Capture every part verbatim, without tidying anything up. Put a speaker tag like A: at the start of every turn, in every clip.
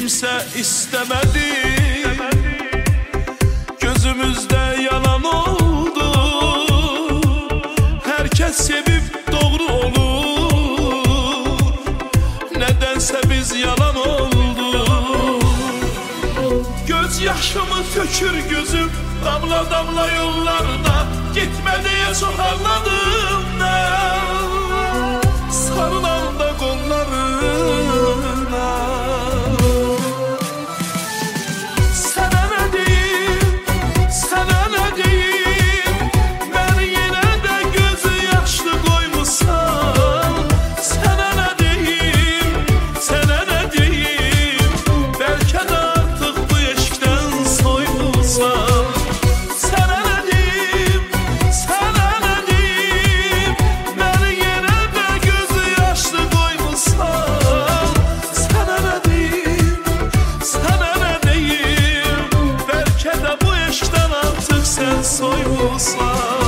A: kimse istemedi, gözümüzde yalan oldu. Herkes sevip doğru olur, nedense biz yalan oldu. Göz yaşımı tökür gözüm, damla damla yollarda, gitme diye çok ağladım ben. Sarılan da kollarına, sana ne diyeyim, sana ne diyeyim, ben yine de gözü yaşlı koymuşsam. Sana ne diyeyim, sana ne diyeyim, belki de artık bu eşkten soymuşsam. Sana ne diyeyim, sana ne diyeyim, ben yine de gözü yaşlı koymuşsam. Sana ne diyeyim, sana ne diyeyim, belki de bu eşkten artık sen soymuşsan.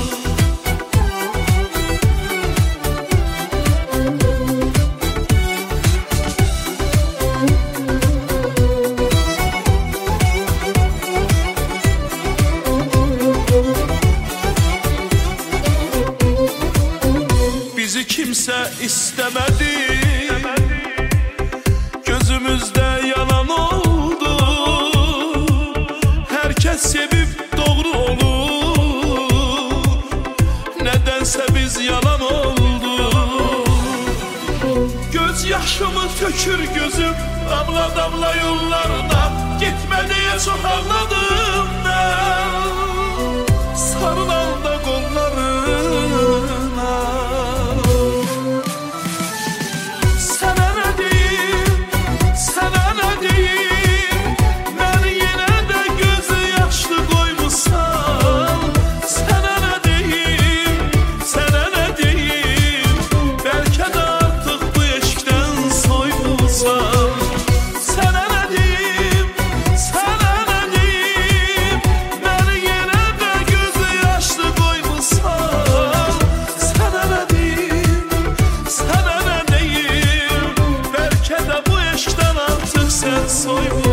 A: Bizi kimse istemedi, gözümüzde yalan oldu. Herkes sevip doğru olur, nedense biz yalan oldu. Göz yaşımı tökür gözüm, damla damla yollarda, gitme diye çok ağladım ben. Sarılan da kollarına, sana ne diyeyim, sana ne diyeyim, ben yine de gözü yaşlı koymuşsam. Sana ne diyeyim, sana ne diyeyim, belki de artık bu eşkten soymuşsam. Sana ne diyeyim, sana ne diyeyim, ben yine de gözü yaşlı koymuşsam. Sana ne diyeyim, sana ne diyeyim, belki de bu eşkten artık sen soymuşsan.